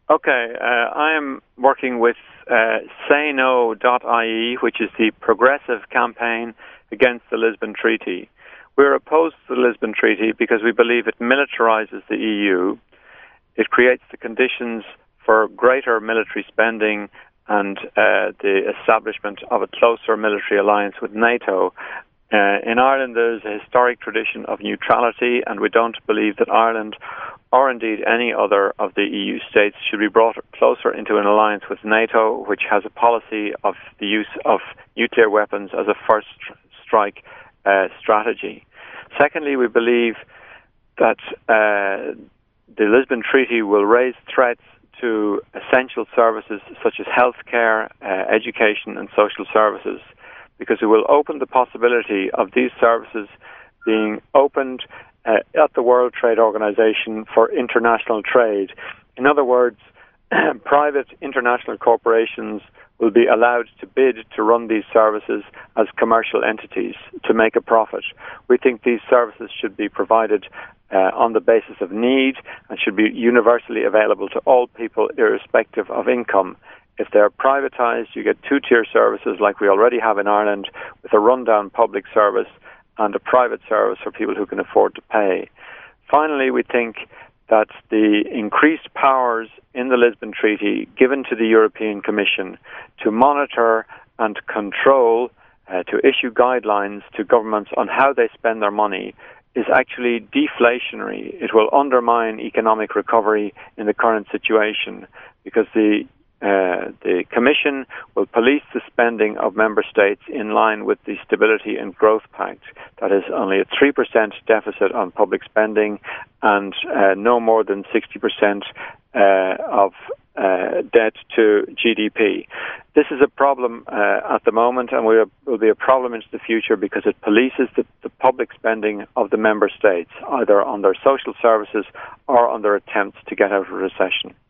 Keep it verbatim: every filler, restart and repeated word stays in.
Okay, uh, I am working with uh, say no dot I E, which is the progressive campaign against the Lisbon Treaty. We're opposed to the Lisbon Treaty because we believe it militarizes the E U. It creates the conditions for greater military spending and uh, the establishment of a closer military alliance with NATO. Uh, in Ireland, there's a historic tradition of neutrality, and we don't believe that Ireland, or indeed any other of the E U states, should be brought closer into an alliance with NATO, which has a policy of the use of nuclear weapons as a first strike uh, strategy. Secondly, we believe that uh, the Lisbon Treaty will raise threats to essential services such as healthcare, uh, education and social services, because it will open the possibility of these services being opened uh, at the World Trade Organization for international trade. In other words, private international corporations will be allowed to bid to run these services as commercial entities to make a profit. We think these services should be provided uh, on the basis of need and should be universally available to all people irrespective of income. If they're privatized, you get two-tier services like we already have in Ireland, with a rundown public service and a private service for people who can afford to pay. Finally, we think that the increased powers in the Lisbon Treaty given to the European Commission to monitor and control, uh, to issue guidelines to governments on how they spend their money, is actually deflationary. It will undermine economic recovery in the current situation, because the Uh, the Commission will police the spending of member states in line with the Stability and Growth Pact. That is only a three percent deficit on public spending and uh, no more than sixty percent uh, of uh, debt to G D P. This is a problem uh, at the moment, and will, will be a problem into the future because it polices the, the public spending of the member states, either on their social services or on their attempts to get out of recession.